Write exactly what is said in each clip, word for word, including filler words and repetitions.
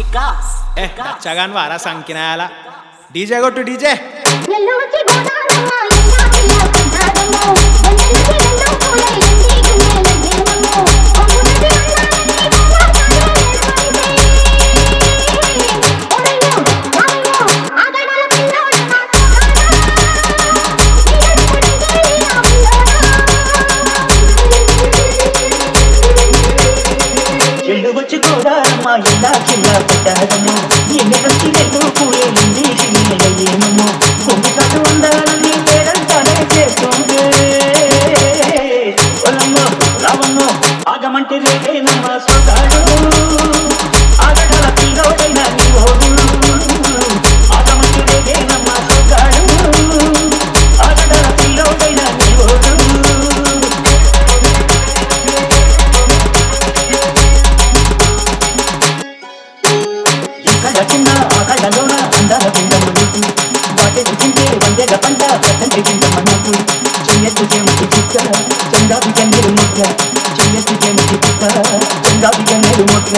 ఏ చగాన్ వారా సంకినాయాల డీజే కొట్టు డీజే ఇలా చిన్న పుట్టాదము ఎన్నెలకి రెండు పూయేలింది చిన్నయ్యేమో కొమ్మిసాటు ఉండాలని పేరంతానే చేస్తుంది ఒలమ్మో రావమ్మో ఆగమంటే రేగేనమ్మ సొంతాడు ఆగడాల పిల్లోడైన నీ ఓడు ఆగమంటే రేగేనమ్మ సొంతాడు ఆగడాల పిల్లోడైన నీ ఓడు చిన్న ఆకళ్ళలోన అందాల పిండము నీకు వాటెడుతుంటే వందెల పంట పట్టండి పిండమ్మ నాకు చెయ్యత్తు చెమిటి చుక్క చందాబి కన్నెలు ముక్క చెయ్యత్తు చెమిటి చుక్క చందాబి కన్నెలు ముక్క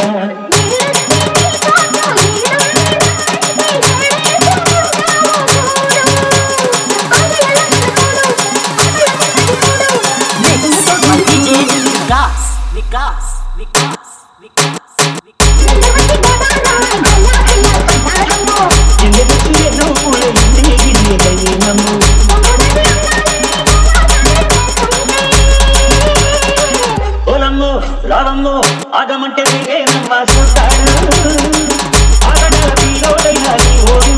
రావమ్మో ఆగమంటే నమ్మ చూస్తాడు ఆగడాల తీరోడైనా నీ ఓడు